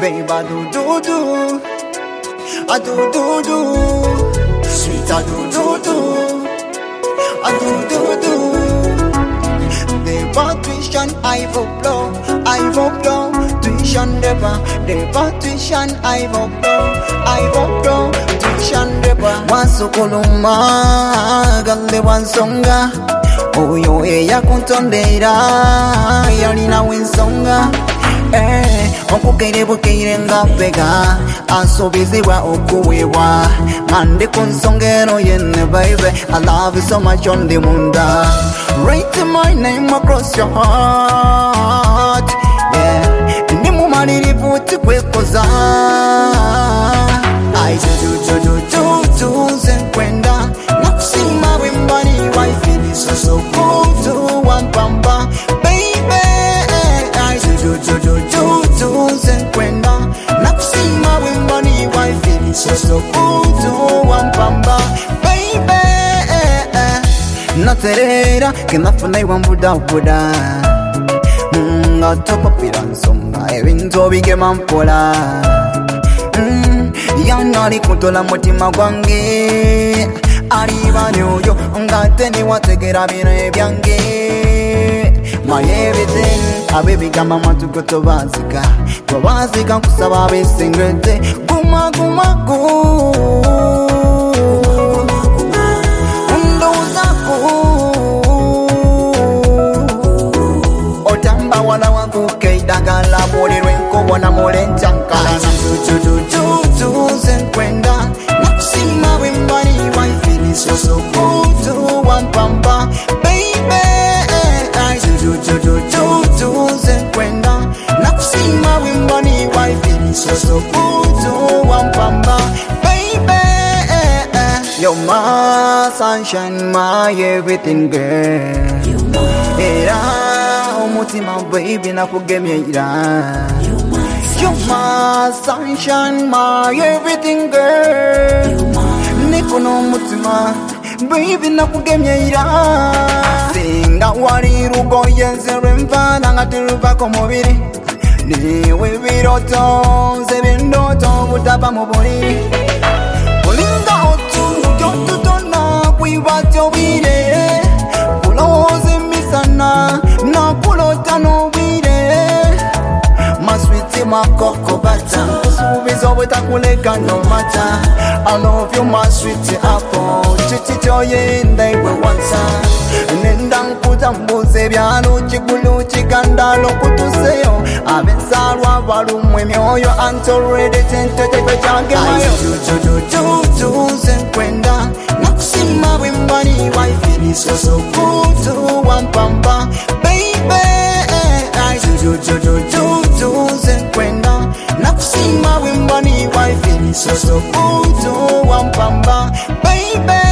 babe, I do. I do. Sweet, I do. I do. They bought tuition, I vote blow. Tuition deba, they bought tuition, I vote blow. Tuition deba. Wansukuluma, gale wansonga. Oyo eya kuntondera, yalina wensonga. Okukere bukere nga pega asobezebwa okuweebwa mande ku nsongero yenne baby I love you so much on the munda write my name across your heart yeah ndi mumalirivu tikwekoza I do zenkwenda nakusima wembani wife so cool to one pamba baby I do zenkwenda nakusima wembani wife so cool to one pamba baby naterera kenafuna iwambuda ngatopapira nsonga ebintu bigema mpola yanali kutola mutima gwange alibani oyo ngate niwategera bino ebyange my everything abebigamba matuko tobazika kusaba besengete guma otamba wala wakukeidagala mulirwe nkobona mulenjankala zenkwenda nakusima wembani wife so cool to one pamba baby I do zenkwenda nakusima wembani wife so cool to one pamba baby you're my sunshine my everything girl era omutima baby nakugemyeira you're my sunshine my everything girl nikono mutima baby nakugemyeira singa wali rugoye nzerwe mvana ngatiruva ko mubiri niwe biroto nzebendoto butaba mu buliri ulinga otutona kwibatyo bire kuloze misana na kulota no bire maswiti makoko bata subizo butakuleka no mata I love you my sweet apple chichicho yenda iwe wansa nenda nkutambuze byalo chikulu chikandalo kutuseyo abensalwa balumwe myoyo antorede tentete change mayo do zenkwenda nakusima wembani wife so cool to one pamba baby I do zenkwenda nakusima wembani wife so cool to one pamba baby